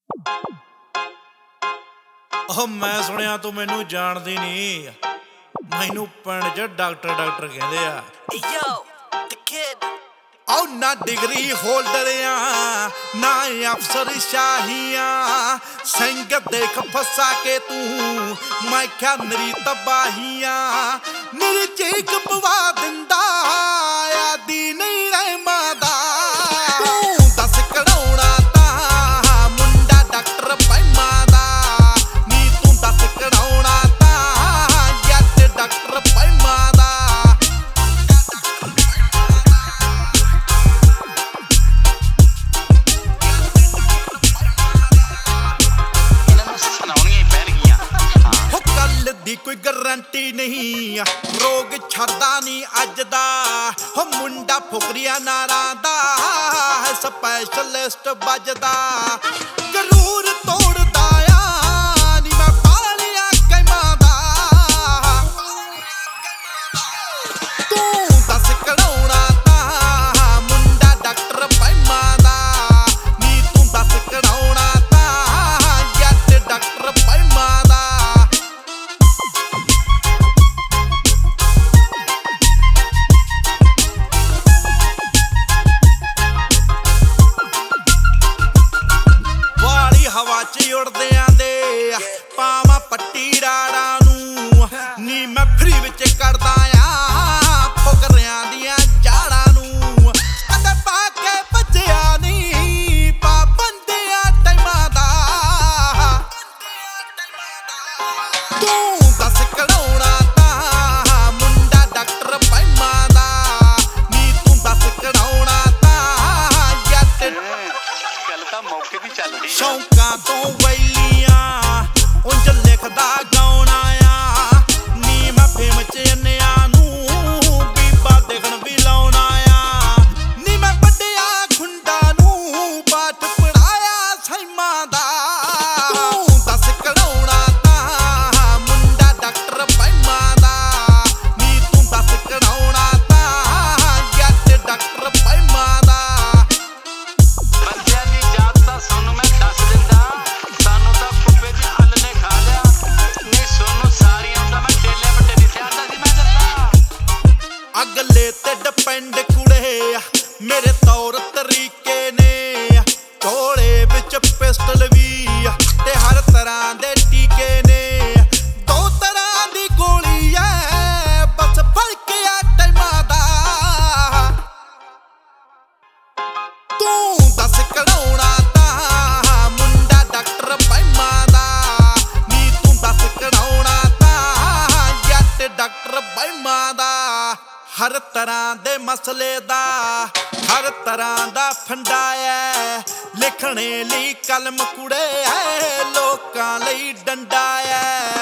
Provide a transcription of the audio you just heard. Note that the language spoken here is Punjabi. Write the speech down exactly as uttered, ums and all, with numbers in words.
ਉਹ ਮੈਂ ਸੁਣਿਆ ਤੂੰ ਮੈਨੂੰ ਜਾਣਦੀ ਨਹੀਂ। ਮੈਨੂੰ ਪਿੰਡ 'ਚ ਡਾਕਟਰ ਡਾਕਟਰ ਕਹਿੰਦੇ ਆ। Yo, the kid. ਉਹ ਨਾ ਡਿਗਰੀ ਹੋਲਡਰ ਆ ਨਾ ਅਫਸਰ ਸ਼ਾਹੀਆਂ, ਸਿੰਘ ਦੇਖ ਫਸਾ ਕੇ ਤੂੰ ਮੈਂ ਕਿਹਾ ਨਰੀ ਤਬਾਹੀਆਂ। ਮੇਰੀ ਚੀਕ ਪਵਾ ਦਿੰਦਾ ਆਦੀ ਨਹੀਂ ਰਹਿਮਾਂ ਦਾ। ਤੂੰ ਦੱਸ ਕਢਾਉਣਾ ਤਾਂ ਮੁੰਡਾ ਡਾਕਟਰ ਪੈਮਾਂ ਦਾ, ਨੀ ਤੂੰ ਦੱਸ ਕਢਾਉਣਾ ਤਾਂ ਜੱਟ ਡਾਕਟਰ ਪੈਮਾਂ ਦਾ। ਦੀ ਕੋਈ ਗਰੰਟੀ ਨਹੀਂ, ਰੋਗ ਛੱਡਦਾ ਨਹੀਂ ਅੱਜ ਦਾ। ਹੋ ਮੁੰਡਾ ਫੁਕਰੀਆ ਨਾਰਾਂ ਦਾ ਸਪੈਸ਼ਲਿਸਟ ਵੱਜਦਾ। ਗਰੂਰ ਤੋੜਦਾ ਆ ਨੀ ਮੈਂ ਪਾਲਿਆ ਕੈਮਾਂ ਦਾ। ਤੂੰ ਦੱਸ ਕਢਾਉਣਾ ਤਾਂ ਮੁੰਡਾ ਡਾਕਟਰ ਪੈਮਾਂ ਦਾ, ਨੀ ਤੂੰ ਦੱਸ ਕਢਾਉਣਾ ਤਾਂ ਜੱਟ ਡਾਕਟਰ ਪੈਮਾਂ ਦਾ। ਹਵਾ 'ਚ ਉੜਦਿਆਂ ਦੇ ਪਾਵਾਂ ਪੱਟੀ ਰਾੜਾਂ ਨੂੰ, ਨੀ ਮੈਂ ਫਰੀ ਵਿੱਚ ਕੱਢਦਾ ਆ ਫੁਕਰਿਆਂ ਦੀਆਂ ਜਾੜਾਂ ਨੂੰ। ਕਦੇ ਪਾ ਕੇ ਭੱਜਿਆ ਨੀ ਪਾਬੰਦੀਆਂ ਟਾਈਮਾਂ ਦਾ। ਤੂੰ ਦੱਸ ਕਢਾਉਣਾ ਤਾਂ ਮੁੰਡਾ ਡਾਕਟਰ ਪੈਮਾਂ ਦਾ, ਨੀ ਤੂੰ ਦੱਸ ਕਢਾਉਣਾ ਤਾਂ ਜੱਟ। ਗੱਲ ਤਾਂ ਮੌਕੇ ਦੀ ਚੱਲ ਰਹੀ। ਸ਼ੌਂਕਾਂ ਤੋਂ ਵੈਲੀਆਂ ਉਂਝ ਲਿਖਦਾ ਗਾਉਣਾ ਆ, ਨੀ ਮੈਂ ਫੇਮ 'ਚ ਅੰਨਿਆਂ ਨੂੰ ਬੀਬਾ ਦੇਖਣ ਵੀ ਲਾਉਣਾ ਆ। ਨੀ ਮੈਂ ਵੱਡਿਆ ਖੁੰਡਾਂ ਨੂੰ ਪਾਠ ਪੜਾਇਆ ਸੈਮਾਂ ਦਾ। ਤੂੰ ਦੱਸ ਕਢਾਉਣਾ ਤਾਂ ਮੁੰਡਾ ਡਾਕਟਰ ਪੈਮਾਂ ਦਾ, ਨੀ ਤੂੰ ਦੱਸ ਕਢਾਉਣਾ ਤਾਂ ਜੱਟ ਡਾਕਟਰ ਪੈਮਾਂ ਦਾ। ਬੰਦਿਆਂ ਦੀ ਜਾਤ ਤਾਂ ਸਾਨੂੰ ਮੈਂ ਦੱਸ ਦਿੰਦਾ, ਸਾਨੂੰ ਤਾਂ ਫੁੱਫੇ ਦੀ ਫੁੱਲ ਨੇ ਖਾ ਲਿਆ। ਨਹੀਂ ਸੋਨੂੰ ਸਾਰੀਆਂ ਦਾ ਮੈਂ ਟੇਲੇ ਵੱਟੇ ਦੀ ਸਿਆਣਦਾ ਸੀ ਮੈਂ ਦੱਸਾਂ। ਅਗਲੇ ਤੇ ਡਿਪੈਂਡ ਕੁੜੇ ਮੇਰੇ ਤੌਰ ਤਰੀਕੇ ਨੇ, ਝੋਲੇ ਵਿੱਚ ਪਿਸਟਲ ਵੀ ਤੇ ਹਰ ਤਰ੍ਹਾਂ ਦੇ ਟੀਕੇ ਨੇ। ਦੋ ਤਰ੍ਹਾਂ ਦੀ ਗੋਲੀ ਐ ਬਸ ਫਰਕ ਆ ਟਾਈਮਾਂ ਦਾ। ਤੂੰ ਦੱਸ ਕਢਾਉਣਾ ਤਾਂ ਮੁੰਡਾ ਡਾਕਟਰ ਪੈਮਾਂ ਦਾ, ਨੀ ਤੂੰ ਦੱਸ ਕਢਾਉਣਾ ਤਾਂ ਜੱਟ ਡਾਕਟਰ ਪੈਮਾਂ ਦਾ। ਹਰ ਤਰ੍ਹਾਂ ਦੇ ਮਸਲੇ ਦਾ ਹਰ ਤਰ੍ਹਾਂ ਦਾ ਫੰਡਾ ਐ, ਲਿਖਣੇ ਲਈ ਕਲਮ ਕੁੜੇ ਐ ਲੋਕਾਂ ਲਈ ਡੰਡਾ ਐ।